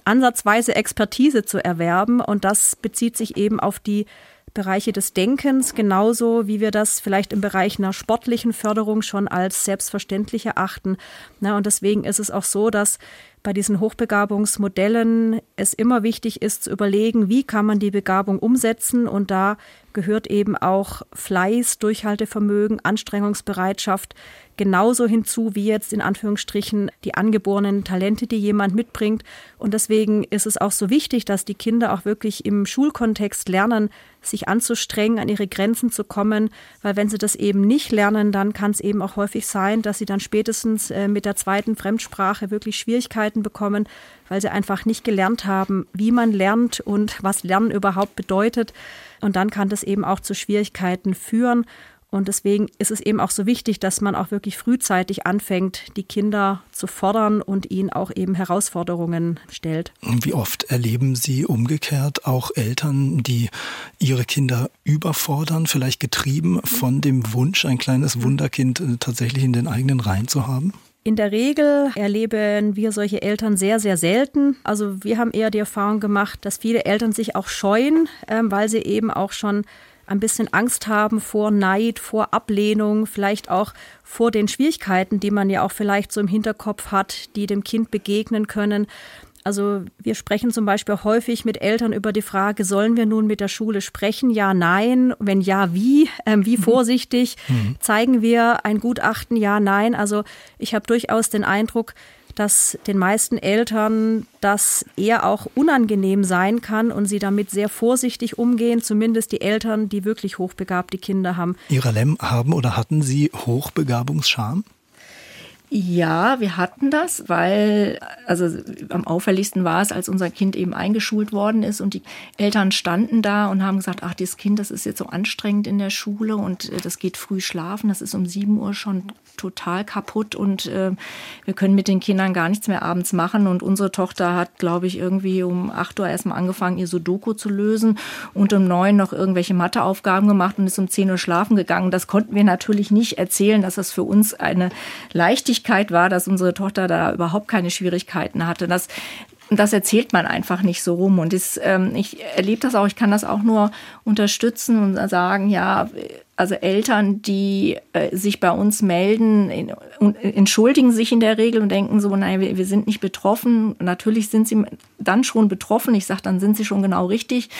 ansatzweise Expertise zu erwerben. Und das bezieht sich eben auf die Bereiche des Denkens, genauso wie wir das vielleicht im Bereich einer sportlichen Förderung schon als selbstverständlich erachten. Na, und deswegen ist es auch so, dass bei diesen Hochbegabungsmodellen es immer wichtig ist zu überlegen, wie kann man die Begabung umsetzen. Und da gehört eben auch Fleiß, Durchhaltevermögen, Anstrengungsbereitschaft genauso hinzu wie jetzt in Anführungsstrichen die angeborenen Talente, die jemand mitbringt. Und deswegen ist es auch so wichtig, dass die Kinder auch wirklich im Schulkontext lernen, sich anzustrengen, an ihre Grenzen zu kommen, weil wenn sie das eben nicht lernen, dann kann es eben auch häufig sein, dass sie dann spätestens äh, mit der zweiten Fremdsprache wirklich Schwierigkeiten bekommen, weil sie einfach nicht gelernt haben, wie man lernt und was Lernen überhaupt bedeutet. Und dann kann das eben auch zu Schwierigkeiten führen. Und deswegen ist es eben auch so wichtig, dass man auch wirklich frühzeitig anfängt, die Kinder zu fordern und ihnen auch eben Herausforderungen stellt. Wie oft erleben Sie umgekehrt auch Eltern, die ihre Kinder überfordern, vielleicht getrieben von dem Wunsch, ein kleines Wunderkind tatsächlich in den eigenen Reihen zu haben? In der Regel erleben wir solche Eltern sehr, sehr selten. Also wir haben eher die Erfahrung gemacht, dass viele Eltern sich auch scheuen, weil sie eben auch schon ein bisschen Angst haben vor Neid, vor Ablehnung, vielleicht auch vor den Schwierigkeiten, die man ja auch vielleicht so im Hinterkopf hat, die dem Kind begegnen können. Also wir sprechen zum Beispiel auch häufig mit Eltern über die Frage, sollen wir nun mit der Schule sprechen? Ja, nein. Wenn ja, wie? Ähm, wie vorsichtig? Mhm. Zeigen wir ein Gutachten? Ja, nein. Also ich habe durchaus den Eindruck, dass den meisten Eltern das eher auch unangenehm sein kann und sie damit sehr vorsichtig umgehen, zumindest die Eltern, die wirklich hochbegabte Kinder haben. Ira Lemm, haben oder hatten Sie Hochbegabungsscham? Ja, wir hatten das, weil, also am auffälligsten war es, als unser Kind eben eingeschult worden ist und die Eltern standen da und haben gesagt, ach, das Kind, das ist jetzt so anstrengend in der Schule und das geht früh schlafen, das ist um sieben Uhr schon total kaputt und äh, wir können mit den Kindern gar nichts mehr abends machen. Und unsere Tochter hat, glaube ich, irgendwie um acht Uhr erstmal angefangen, ihr Sudoku zu lösen und um neun noch irgendwelche Matheaufgaben gemacht und ist um zehn Uhr schlafen gegangen. Das konnten wir natürlich nicht erzählen, dass das für uns eine Leichtigkeit war, dass unsere Tochter da überhaupt keine Schwierigkeiten hatte. Das Das erzählt man einfach nicht so rum. Und das, ähm, ich erlebe das auch, ich kann das auch nur unterstützen und sagen, ja, also Eltern, die äh, sich bei uns melden, in, und entschuldigen sich in der Regel und denken so, nein, wir, wir sind nicht betroffen. Natürlich sind sie dann schon betroffen. Ich sage, dann sind sie schon genau richtig.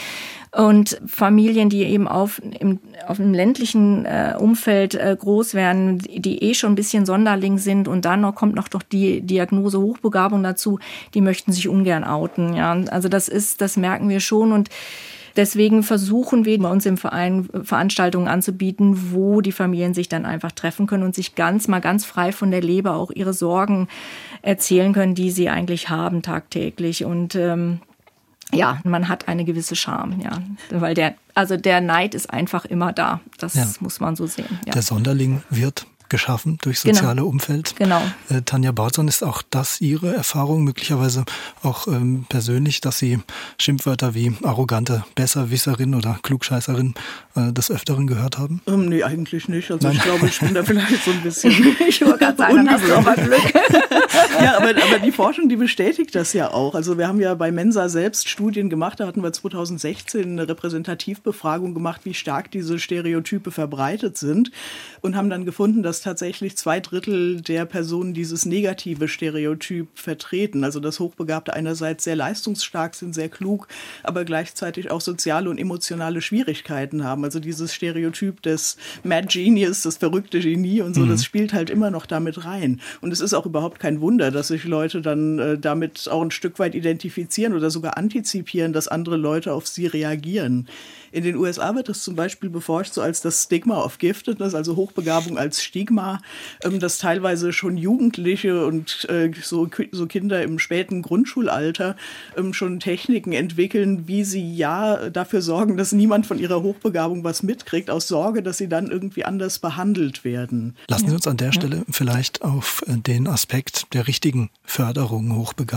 Und Familien, die eben auf, im, auf einem ländlichen äh, Umfeld äh, groß werden, die eh schon ein bisschen Sonderling sind und dann noch, kommt noch doch die Diagnose Hochbegabung dazu, die möchten sich ungern outen. Ja, also das ist, das merken wir schon und deswegen versuchen wir bei uns im Verein Veranstaltungen anzubieten, wo die Familien sich dann einfach treffen können und sich ganz mal ganz frei von der Leber auch ihre Sorgen erzählen können, die sie eigentlich haben tagtäglich. Und ähm, ja, man hat eine gewisse Scham, ja, weil der, also der Neid ist einfach immer da. Das ja. muss man so sehen. Ja. Der Sonderling wird geschaffen durch soziale genau. Umfeld. Genau. Äh, Tanja Bautzon, ist auch das Ihre Erfahrung, möglicherweise auch ähm, persönlich, dass Sie Schimpfwörter wie arrogante Besserwisserin oder Klugscheißerin äh, des Öfteren gehört haben? Ähm, nee, eigentlich nicht. Also Nein. ich glaube, ich bin da vielleicht so ein bisschen ich wollte gerade sagen, dann hast du auch mal Glück. Ja, aber, aber die Forschung, die bestätigt das ja auch. Also wir haben ja bei Mensa selbst Studien gemacht, da hatten wir zwanzig sechzehn eine Repräsentativbefragung gemacht, wie stark diese Stereotype verbreitet sind und haben dann gefunden, dass tatsächlich zwei Drittel der Personen dieses negative Stereotyp vertreten. Also dass Hochbegabte einerseits sehr leistungsstark sind, sehr klug, aber gleichzeitig auch soziale und emotionale Schwierigkeiten haben. Also dieses Stereotyp des Mad Genius, das verrückte Genie und so, mhm. das spielt halt immer noch damit rein. Und es ist auch überhaupt kein Wunder, dass sich Leute dann äh, damit auch ein Stück weit identifizieren oder sogar antizipieren, dass andere Leute auf sie reagieren. In den U S A wird das zum Beispiel beforscht, so als das Stigma of Giftedness, also Hochbegabung als Stigma, ähm, dass teilweise schon Jugendliche und äh, so, so Kinder im späten Grundschulalter ähm, schon Techniken entwickeln, wie sie ja dafür sorgen, dass niemand von ihrer Hochbegabung was mitkriegt, aus Sorge, dass sie dann irgendwie anders behandelt werden. Lassen Sie uns an der Stelle vielleicht auf den Aspekt der richtigen Förderung hochbegabter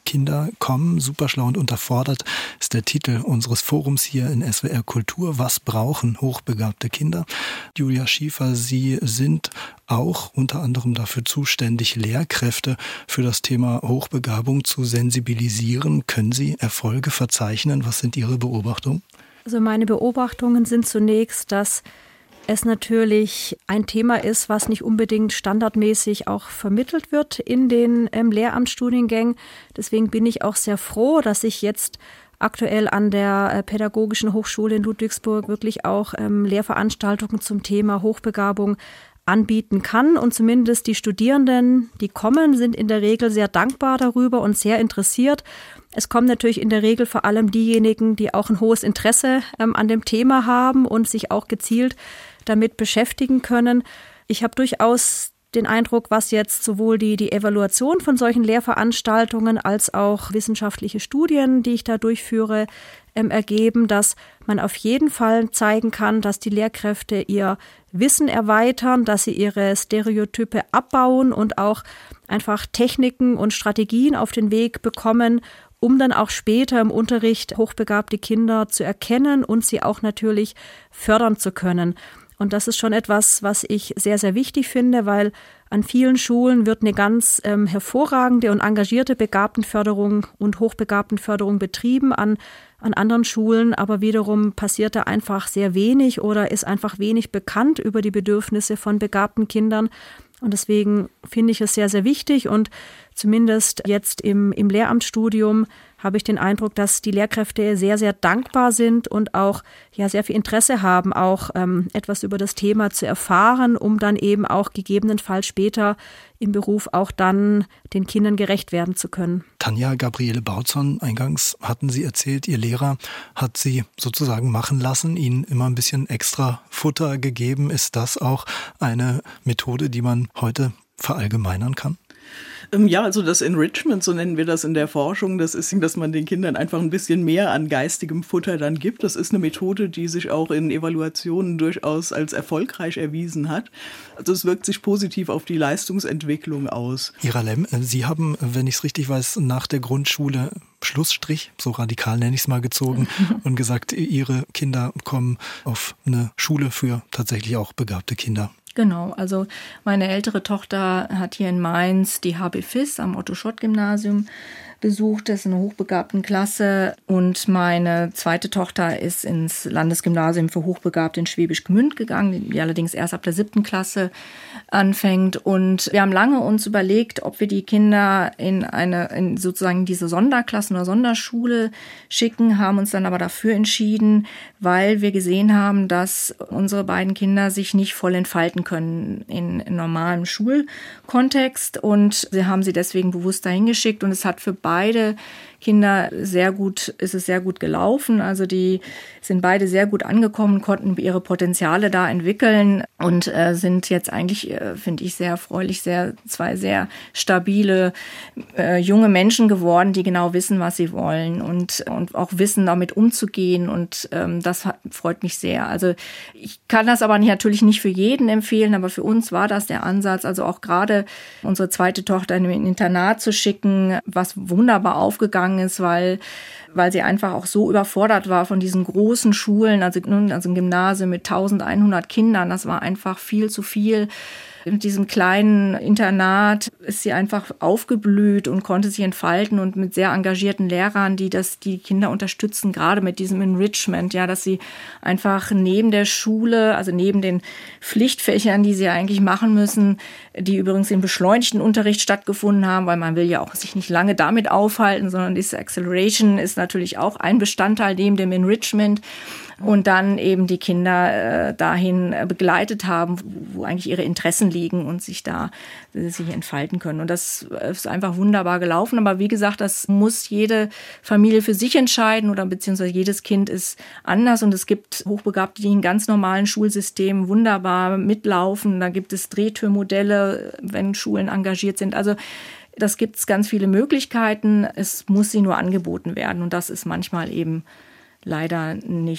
Kinder kommen, superschlau und unterfordert, ist der Titel unseres Forums hier in S W R Kultur. Was brauchen hochbegabte Kinder? Julia Schiefer, Sie sind auch unter anderem dafür zuständig, Lehrkräfte für das Thema Hochbegabung zu sensibilisieren. Können Sie Erfolge verzeichnen? Was sind Ihre Beobachtungen? Also meine Beobachtungen sind zunächst, dass es natürlich ein Thema ist, was nicht unbedingt standardmäßig auch vermittelt wird in den ähm, Lehramtsstudiengängen. Deswegen bin ich auch sehr froh, dass ich jetzt aktuell an der äh, Pädagogischen Hochschule in Ludwigsburg wirklich auch ähm, Lehrveranstaltungen zum Thema Hochbegabung anbieten kann. Und zumindest die Studierenden, die kommen, sind in der Regel sehr dankbar darüber und sehr interessiert. Es kommen natürlich in der Regel vor allem diejenigen, die auch ein hohes Interesse ähm, an dem Thema haben und sich auch gezielt damit beschäftigen können. Ich habe durchaus den Eindruck, was jetzt sowohl die, die Evaluation von solchen Lehrveranstaltungen als auch wissenschaftliche Studien, die ich da durchführe, ähm, ergeben, dass man auf jeden Fall zeigen kann, dass die Lehrkräfte ihr Wissen erweitern, dass sie ihre Stereotype abbauen und auch einfach Techniken und Strategien auf den Weg bekommen, um dann auch später im Unterricht hochbegabte Kinder zu erkennen und sie auch natürlich fördern zu können. Und das ist schon etwas, was ich sehr, sehr wichtig finde, weil an vielen Schulen wird eine ganz ähm, hervorragende und engagierte Begabtenförderung und Hochbegabtenförderung betrieben. An, an anderen Schulen aber wiederum passiert da einfach sehr wenig oder ist einfach wenig bekannt über die Bedürfnisse von begabten Kindern. Und deswegen finde ich es sehr, sehr wichtig und zumindest jetzt im, im Lehramtsstudium habe ich den Eindruck, dass die Lehrkräfte sehr, sehr dankbar sind und auch ja sehr viel Interesse haben, auch ähm, etwas über das Thema zu erfahren, um dann eben auch gegebenenfalls später im Beruf auch dann den Kindern gerecht werden zu können. Tanja Gabriele Bautzon, eingangs hatten Sie erzählt, Ihr Lehrer hat Sie sozusagen machen lassen, Ihnen immer ein bisschen extra Futter gegeben. Ist das auch eine Methode, die man heute verallgemeinern kann? Ja, also das Enrichment, so nennen wir das in der Forschung, das ist, dass man den Kindern einfach ein bisschen mehr an geistigem Futter dann gibt. Das ist eine Methode, die sich auch in Evaluationen durchaus als erfolgreich erwiesen hat. Also es wirkt sich positiv auf die Leistungsentwicklung aus. Ira Lemm, Sie haben, wenn ich es richtig weiß, nach der Grundschule Schlussstrich, so radikal nenne ich es mal, gezogen und gesagt, Ihre Kinder kommen auf eine Schule für tatsächlich auch begabte Kinder. Genau, also meine ältere Tochter hat hier in Mainz die H B F I S am Otto-Schott-Gymnasium besucht, das ist eine Hochbegabtenklasse, und meine zweite Tochter ist ins Landesgymnasium für Hochbegabte in Schwäbisch Gmünd gegangen, die allerdings erst ab der siebten Klasse anfängt. Und wir haben lange uns überlegt, ob wir die Kinder in eine, in sozusagen diese Sonderklassen oder Sonderschule schicken, haben uns dann aber dafür entschieden, weil wir gesehen haben, dass unsere beiden Kinder sich nicht voll entfalten können in, in normalem Schulkontext, und wir haben sie deswegen bewusst dahin geschickt, und es hat für beide Kinder sehr gut, ist es sehr gut gelaufen. Also die sind beide sehr gut angekommen, konnten ihre Potenziale da entwickeln und äh, sind jetzt eigentlich, äh, finde ich, sehr erfreulich, sehr, zwei sehr stabile äh, junge Menschen geworden, die genau wissen, was sie wollen und, und auch wissen, damit umzugehen, und ähm, das hat, freut mich sehr. Also ich kann das aber nicht, natürlich nicht für jeden empfehlen, aber für uns war das der Ansatz, also auch gerade unsere zweite Tochter in ein Internat zu schicken, was wunderbar aufgegangen ist, weil, weil sie einfach auch so überfordert war von diesen großen Schulen, also, also ein Gymnasium mit eintausendeinhundert Kindern, das war einfach viel zu viel. Mit diesem kleinen Internat ist sie einfach aufgeblüht und konnte sich entfalten, und mit sehr engagierten Lehrern, die das, die Kinder unterstützen, gerade mit diesem Enrichment, ja, dass sie einfach neben der Schule, also neben den Pflichtfächern, die sie eigentlich machen müssen, die übrigens im beschleunigten Unterricht stattgefunden haben, weil man will ja auch sich nicht lange damit aufhalten, sondern diese Acceleration ist natürlich auch ein Bestandteil neben dem Enrichment. Und dann eben die Kinder äh, dahin äh, begleitet haben, wo, wo eigentlich ihre Interessen liegen und sich da äh, sich entfalten können. Und das ist einfach wunderbar gelaufen. Aber wie gesagt, das muss jede Familie für sich entscheiden, oder beziehungsweise jedes Kind ist anders. Und es gibt Hochbegabte, die in ganz normalen Schulsystemen wunderbar mitlaufen. Da gibt es Drehtürmodelle, wenn Schulen engagiert sind. Also das gibt es ganz viele Möglichkeiten. Es muss sie nur angeboten werden. Und das ist manchmal eben leider nicht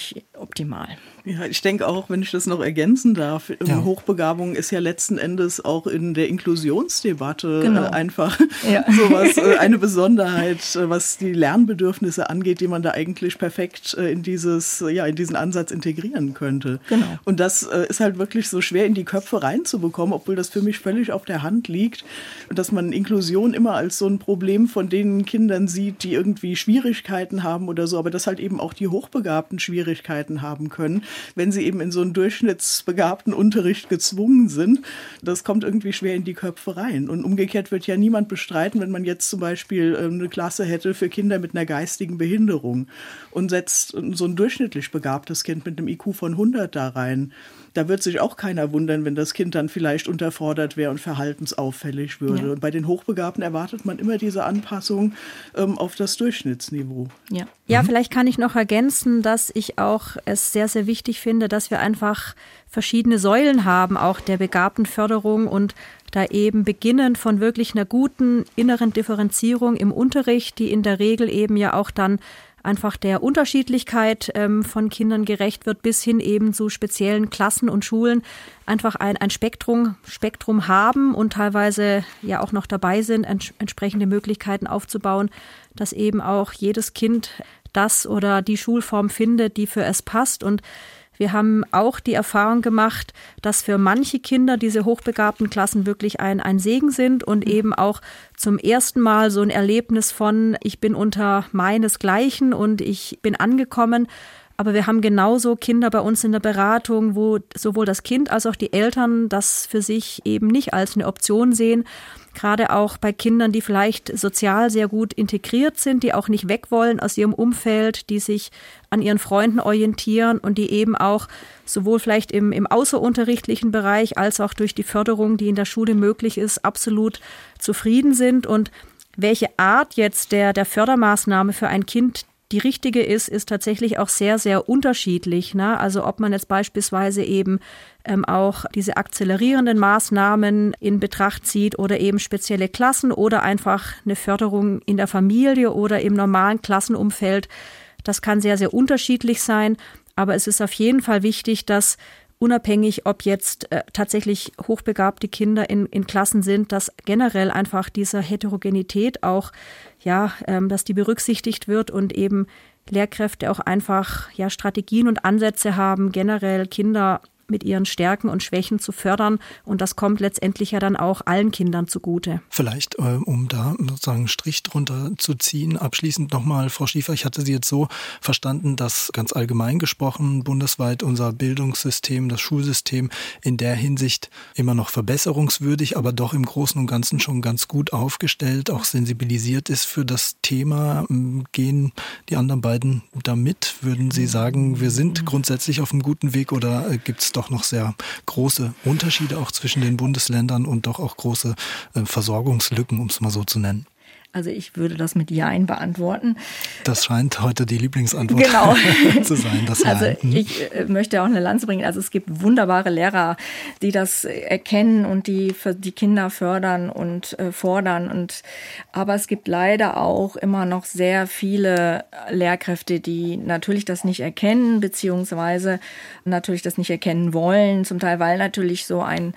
optimal. Ja, ich denke auch, wenn ich das noch ergänzen darf, ja. Hochbegabung ist ja letzten Endes auch in der Inklusionsdebatte genau. äh, einfach ja. sowas, äh, eine Besonderheit, äh, was die Lernbedürfnisse angeht, die man da eigentlich perfekt äh, in dieses, ja, in diesen Ansatz integrieren könnte. Genau. Und das äh, ist halt wirklich so schwer in die Köpfe reinzubekommen, obwohl das für mich völlig auf der Hand liegt, dass man Inklusion immer als so ein Problem von den Kindern sieht, die irgendwie Schwierigkeiten haben oder so, aber dass halt eben auch die Hochbegabten Schwierigkeiten haben können, wenn sie eben in so einen durchschnittsbegabten Unterricht gezwungen sind. Das kommt irgendwie schwer in die Köpfe rein. Und umgekehrt wird ja niemand bestreiten, wenn man jetzt zum Beispiel eine Klasse hätte für Kinder mit einer geistigen Behinderung und setzt so ein durchschnittlich begabtes Kind mit einem I Q von hundert da rein. Da wird sich auch keiner wundern, wenn das Kind dann vielleicht unterfordert wäre und verhaltensauffällig würde. Ja. Und bei den Hochbegabten erwartet man immer diese Anpassung ähm, auf das Durchschnittsniveau. Ja. ja, vielleicht kann ich noch ergänzen, dass ich auch es sehr, sehr wichtig finde, dass wir einfach verschiedene Säulen haben, auch der Begabtenförderung und da eben beginnend von wirklich einer guten inneren Differenzierung im Unterricht, die in der Regel eben ja auch dann einfach der Unterschiedlichkeit ähm, von Kindern gerecht wird, bis hin eben zu speziellen Klassen und Schulen einfach ein, ein Spektrum, Spektrum haben und teilweise ja auch noch dabei sind, ents- entsprechende Möglichkeiten aufzubauen, dass eben auch jedes Kind das oder die Schulform findet, die für es passt. Und wir haben auch die Erfahrung gemacht, dass für manche Kinder diese hochbegabten Klassen wirklich ein, ein Segen sind und eben auch zum ersten Mal so ein Erlebnis von, ich bin unter meinesgleichen und ich bin angekommen. Aber wir haben genauso Kinder bei uns in der Beratung, wo sowohl das Kind als auch die Eltern das für sich eben nicht als eine Option sehen. Gerade auch bei Kindern, die vielleicht sozial sehr gut integriert sind, die auch nicht weg wollen aus ihrem Umfeld, die sich an ihren Freunden orientieren und die eben auch sowohl vielleicht im, im außerunterrichtlichen Bereich als auch durch die Förderung, die in der Schule möglich ist, absolut zufrieden sind. Und welche Art jetzt der, der Fördermaßnahme für ein Kind die richtige ist, ist tatsächlich auch sehr, sehr unterschiedlich. Ne? Also ob man jetzt beispielsweise eben ähm, auch diese akzelerierenden Maßnahmen in Betracht zieht oder eben spezielle Klassen oder einfach eine Förderung in der Familie oder im normalen Klassenumfeld. Das kann sehr, sehr unterschiedlich sein. Aber es ist auf jeden Fall wichtig, dass unabhängig, ob jetzt äh, tatsächlich hochbegabte Kinder in, in Klassen sind, dass generell einfach diese Heterogenität auch, ja, ähm, dass die berücksichtigt wird und eben Lehrkräfte auch einfach, ja, Strategien und Ansätze haben, generell Kinder mit ihren Stärken und Schwächen zu fördern. Und das kommt letztendlich ja dann auch allen Kindern zugute. Vielleicht, äh, um da sozusagen einen Strich drunter zu ziehen, abschließend nochmal, Frau Schiefer, ich hatte Sie jetzt so verstanden, dass ganz allgemein gesprochen bundesweit unser Bildungssystem, das Schulsystem in der Hinsicht immer noch verbesserungswürdig, aber doch im Großen und Ganzen schon ganz gut aufgestellt, auch sensibilisiert ist für das Thema. Gehen die anderen beiden damit? Würden Sie sagen, wir sind grundsätzlich auf einem guten Weg oder äh, gibt es doch noch sehr große Unterschiede auch zwischen den Bundesländern und doch auch große äh, Versorgungslücken, um es mal so zu nennen? Also ich würde das mit Jein beantworten. Das scheint heute die Lieblingsantwort genau. zu sein. Das also Jein. ich äh, möchte auch eine Lanze bringen. Also es gibt wunderbare Lehrer, die das erkennen und die für die Kinder fördern und äh, fordern. Und aber es gibt leider auch immer noch sehr viele Lehrkräfte, die natürlich das nicht erkennen, beziehungsweise natürlich das nicht erkennen wollen. Zum Teil, weil natürlich so ein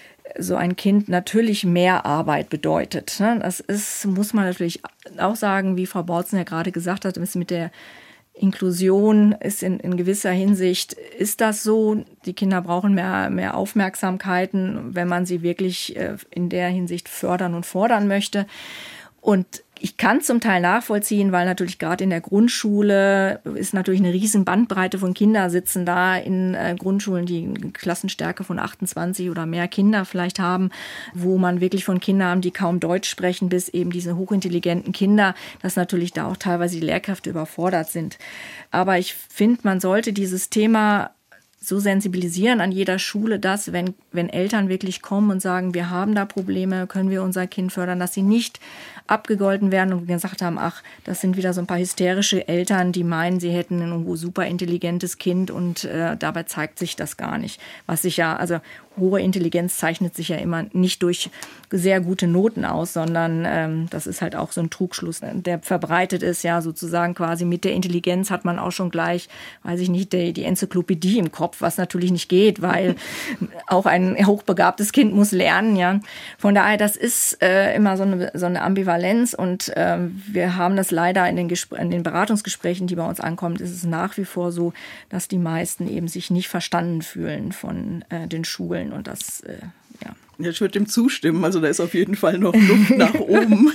so ein Kind natürlich mehr Arbeit bedeutet. Das ist, muss man natürlich auch sagen, wie Frau Bautzen ja gerade gesagt hat, mit der Inklusion ist in, in gewisser Hinsicht, ist das so. Die Kinder brauchen mehr, mehr Aufmerksamkeiten, wenn man sie wirklich in der Hinsicht fördern und fordern möchte. Und ich kann zum Teil nachvollziehen, weil natürlich gerade in der Grundschule ist natürlich eine riesen Bandbreite von Kindern sitzen da in äh, Grundschulen, die eine Klassenstärke von achtundzwanzig oder mehr Kinder vielleicht haben, wo man wirklich von Kindern haben, die kaum Deutsch sprechen, bis eben diese hochintelligenten Kinder, dass natürlich da auch teilweise die Lehrkräfte überfordert sind. Aber ich finde, man sollte dieses Thema so sensibilisieren an jeder Schule, dass, wenn, wenn Eltern wirklich kommen und sagen, wir haben da Probleme, können wir unser Kind fördern, dass sie nicht abgegolten werden und gesagt haben, ach, das sind wieder so ein paar hysterische Eltern, die meinen, sie hätten ein super intelligentes Kind und äh, dabei zeigt sich das gar nicht. Was sich ja, also hohe Intelligenz zeichnet sich ja immer nicht durch sehr gute Noten aus, sondern ähm, das ist halt auch so ein Trugschluss, der verbreitet ist, ja, sozusagen quasi mit der Intelligenz hat man auch schon gleich, weiß ich nicht, die, die Enzyklopädie im Kopf, was natürlich nicht geht, weil auch ein hochbegabtes Kind muss lernen, ja. Von daher, das ist äh, immer so eine, so eine Ambivalenz und äh, wir haben das leider in den, Gespr- in den Beratungsgesprächen, die bei uns ankommen, ist es nach wie vor so, dass die meisten eben sich nicht verstanden fühlen von äh, den Schulen und das, äh, ja. Ja, ich würde dem zustimmen. Also da ist auf jeden Fall noch Luft nach oben.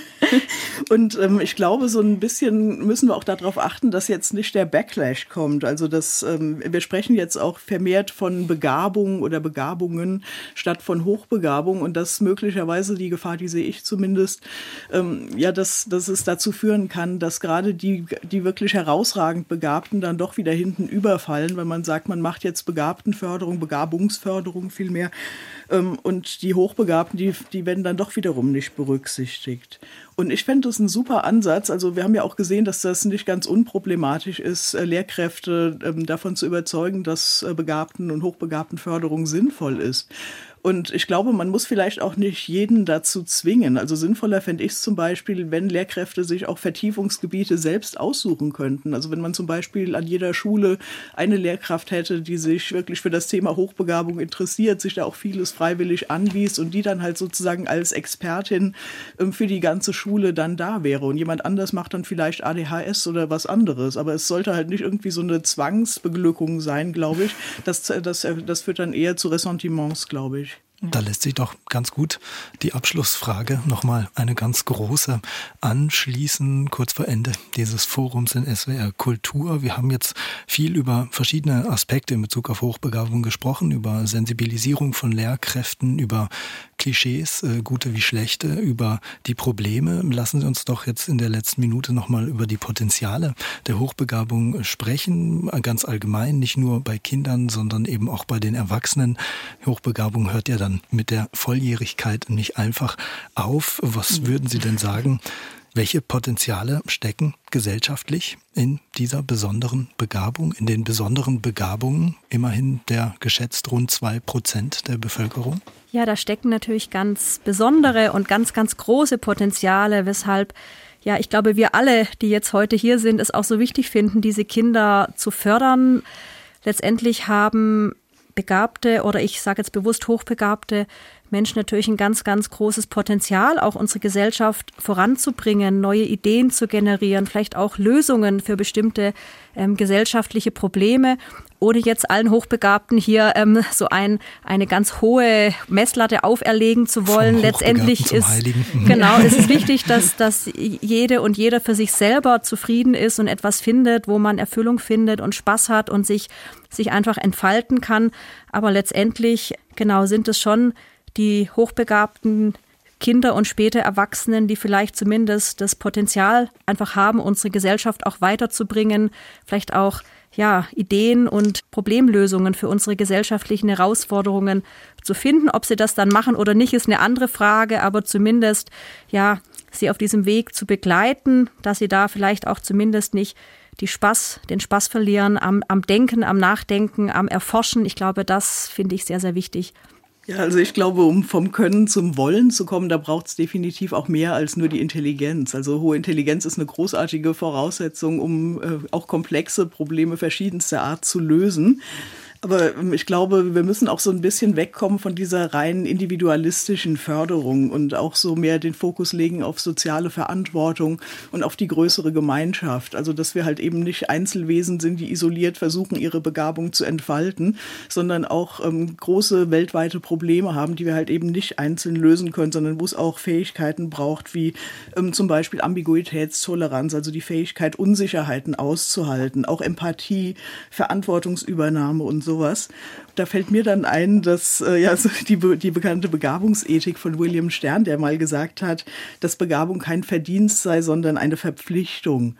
Und ähm, ich glaube, so ein bisschen müssen wir auch darauf achten, dass jetzt nicht der Backlash kommt. Also dass, ähm, wir sprechen jetzt auch vermehrt von Begabung oder Begabungen statt von Hochbegabung. Und das möglicherweise die Gefahr, die sehe ich zumindest, ähm, ja, dass, dass es dazu führen kann, dass gerade die, die wirklich herausragend Begabten dann doch wieder hinten überfallen, weil man sagt, man macht jetzt Begabtenförderung, Begabungsförderung vielmehr. Ähm, und die Hochbegabten, die, die werden dann doch wiederum nicht berücksichtigt. Und ich fände das ein super Ansatz. Also wir haben ja auch gesehen, dass das nicht ganz unproblematisch ist, Lehrkräfte ähm, davon zu überzeugen, dass äh, Begabten- und Hochbegabtenförderung sinnvoll ist. Und ich glaube, man muss vielleicht auch nicht jeden dazu zwingen. Also sinnvoller fände ich es zum Beispiel, wenn Lehrkräfte sich auch Vertiefungsgebiete selbst aussuchen könnten. Also wenn man zum Beispiel an jeder Schule eine Lehrkraft hätte, die sich wirklich für das Thema Hochbegabung interessiert, sich da auch vieles freiwillig anwies und die dann halt sozusagen als Expertin ähm, für die ganze Schule dann da wäre. Und jemand anders macht dann vielleicht A D H S oder was anderes. Aber es sollte halt nicht irgendwie so eine Zwangsbeglückung sein, glaube ich. Das, das, das führt dann eher zu Ressentiments, glaube ich. Da lässt sich doch ganz gut die Abschlussfrage nochmal eine ganz große anschließen, kurz vor Ende dieses Forums in S W R Kultur. Wir haben jetzt viel über verschiedene Aspekte in Bezug auf Hochbegabung gesprochen, über Sensibilisierung von Lehrkräften, über Klischees, äh, gute wie schlechte, über die Probleme. Lassen Sie uns doch jetzt in der letzten Minute nochmal über die Potenziale der Hochbegabung sprechen, ganz allgemein, nicht nur bei Kindern, sondern eben auch bei den Erwachsenen. Hochbegabung hört ja dann mit der Volljährigkeit nicht einfach auf. Was würden Sie denn sagen? Welche Potenziale stecken gesellschaftlich in dieser besonderen Begabung, in den besonderen Begabungen, immerhin der geschätzt rund zwei Prozent der Bevölkerung? Ja, da stecken natürlich ganz besondere und ganz, ganz große Potenziale, weshalb, ja, ich glaube, wir alle, die jetzt heute hier sind, es auch so wichtig finden, diese Kinder zu fördern. Letztendlich haben begabte oder ich sage jetzt bewusst hochbegabte Menschen natürlich ein ganz, ganz großes Potenzial, auch unsere Gesellschaft voranzubringen, neue Ideen zu generieren, vielleicht auch Lösungen für bestimmte ähm, gesellschaftliche Probleme, ohne jetzt allen Hochbegabten hier ähm, so ein, eine ganz hohe Messlatte auferlegen zu wollen. Letztendlich ist, genau, es ist wichtig, dass, dass jede und jeder für sich selber zufrieden ist und etwas findet, wo man Erfüllung findet und Spaß hat und sich, sich einfach entfalten kann. Aber letztendlich, genau, sind es schon die hochbegabten Kinder und später Erwachsenen, die vielleicht zumindest das Potenzial einfach haben, unsere Gesellschaft auch weiterzubringen, vielleicht auch ja, Ideen und Problemlösungen für unsere gesellschaftlichen Herausforderungen zu finden. Ob sie das dann machen oder nicht, ist eine andere Frage, aber zumindest ja, sie auf diesem Weg zu begleiten, dass sie da vielleicht auch zumindest nicht die Spaß, den Spaß verlieren am, am Denken, am Nachdenken, am Erforschen. Ich glaube, das finde ich sehr, sehr wichtig. Ja, also ich glaube, um vom Können zum Wollen zu kommen, da braucht es definitiv auch mehr als nur die Intelligenz. Also hohe Intelligenz ist eine großartige Voraussetzung, um äh, auch komplexe Probleme verschiedenster Art zu lösen. Aber ich glaube, wir müssen auch so ein bisschen wegkommen von dieser rein individualistischen Förderung und auch so mehr den Fokus legen auf soziale Verantwortung und auf die größere Gemeinschaft. Also, dass wir halt eben nicht Einzelwesen sind, die isoliert versuchen, ihre Begabung zu entfalten, sondern auch ähm, große weltweite Probleme haben, die wir halt eben nicht einzeln lösen können, sondern wo es auch Fähigkeiten braucht, wie ähm, zum Beispiel Ambiguitätstoleranz, also die Fähigkeit, Unsicherheiten auszuhalten, auch Empathie, Verantwortungsübernahme und so. Sowas. Da fällt mir dann ein, dass äh, ja, so die, die bekannte Begabungsethik von William Stern, der mal gesagt hat, dass Begabung kein Verdienst sei, sondern eine Verpflichtung.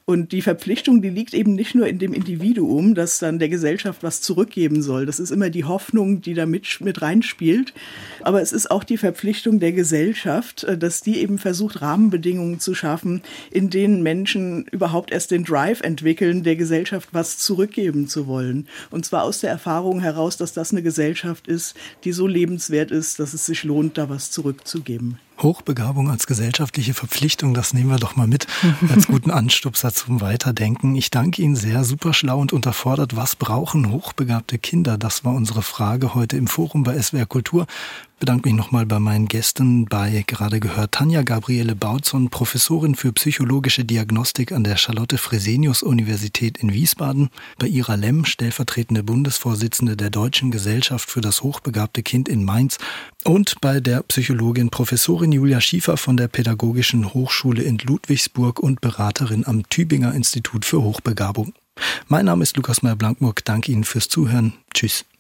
Und die Verpflichtung, die liegt eben nicht nur in dem Individuum, das dann der Gesellschaft was zurückgeben soll. Das ist immer die Hoffnung, die da mit, mit reinspielt. Aber es ist auch die Verpflichtung der Gesellschaft, dass die eben versucht, Rahmenbedingungen zu schaffen, in denen Menschen überhaupt erst den Drive entwickeln, der Gesellschaft was zurückgeben zu wollen. Und zwar aus der Erfahrung heraus, dass das eine Gesellschaft ist, die so lebenswert ist, dass es sich lohnt, da was zurückzugeben. Hochbegabung als gesellschaftliche Verpflichtung, das nehmen wir doch mal mit als guten Anstupser zum Weiterdenken. Ich danke Ihnen sehr, super schlau und unterfordert. Was brauchen hochbegabte Kinder? Das war unsere Frage heute im Forum bei S W R Kultur. Ich bedanke mich nochmal bei meinen Gästen, bei gerade gehört Tanja Gabriele Bautzon, Professorin für psychologische Diagnostik an der Charlotte-Fresenius-Universität in Wiesbaden, bei Ira Lemm, stellvertretende Bundesvorsitzende der Deutschen Gesellschaft für das hochbegabte Kind in Mainz und bei der Psychologin Professorin Julia Schiefer von der Pädagogischen Hochschule in Ludwigsburg und Beraterin am Tübinger Institut für Hochbegabung. Mein Name ist Lukas Meyer-Blankburg. Danke Ihnen fürs Zuhören. Tschüss.